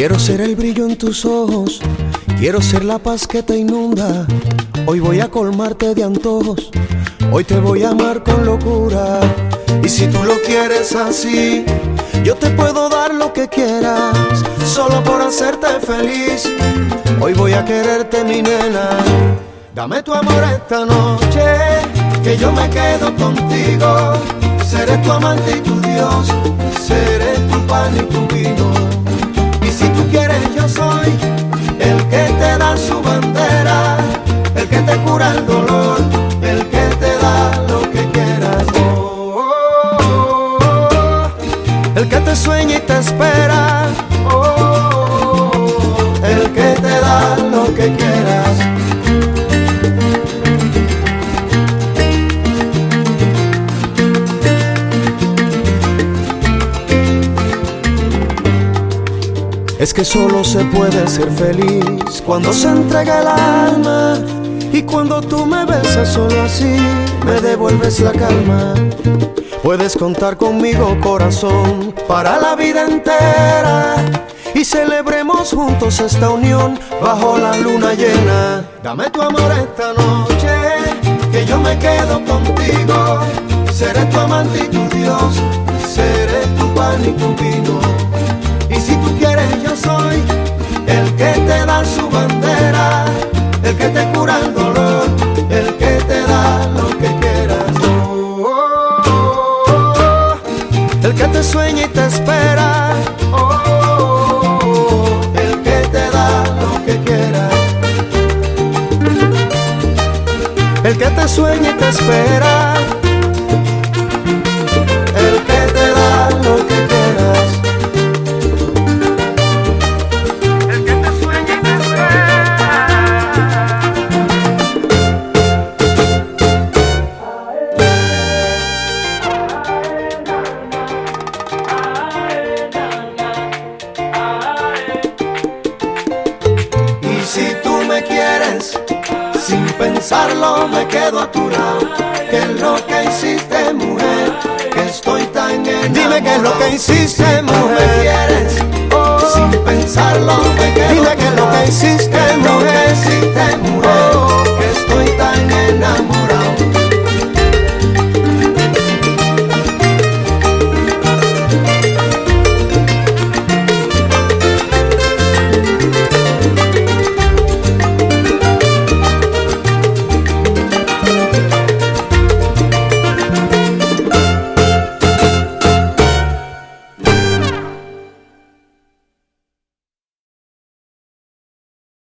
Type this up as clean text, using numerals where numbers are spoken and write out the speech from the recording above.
Quiero ser el brillo en tus ojos, quiero ser la paz que te inunda. Hoy voy a colmarte de antojos, hoy te voy a amar con locura. Y si tú lo quieres así, yo te puedo dar lo que quieras, solo por hacerte feliz. Hoy voy a quererte, mi nena. Dame tu amor esta noche, que yo me quedo contigo. Seré tu amante y tu Dios, seré tu pan y tu vino. Y si tú quieres, yo soy el que te da su bandera, el que te cura el dolor, el que te da lo que quieras. Oh, oh, oh, el que te sueña y te espera. Oh, el que te da lo que quieras. Es que solo se puede ser feliz cuando se entrega el alma. Y cuando tú me besas solo así, me devuelves la calma. Puedes contar conmigo, corazón, para la vida entera. Y celebremos juntos esta unión bajo la luna llena. Dame tu amor esta noche, que yo me quedo contigo. Seré tu amante y tu Dios, seré tu pan y tu vino. Y si tú quieres, yo soy el que te da su bandera, el que te cura el dolor, el que te da lo que quieras. Oh, oh, oh, el que te sueña y te espera. Oh, el que te da lo que quieras. El que te sueña y te espera. El que te da lo que quieras. Sin pensarlo me quedo a tu lado. ¿Qué es lo que hiciste, mujer? Que estoy tan enamorado. Dime qué es lo que hiciste, mujer. Si me quieres, sin pensarlo me quedo. Dime qué es lo que hiciste, mujer.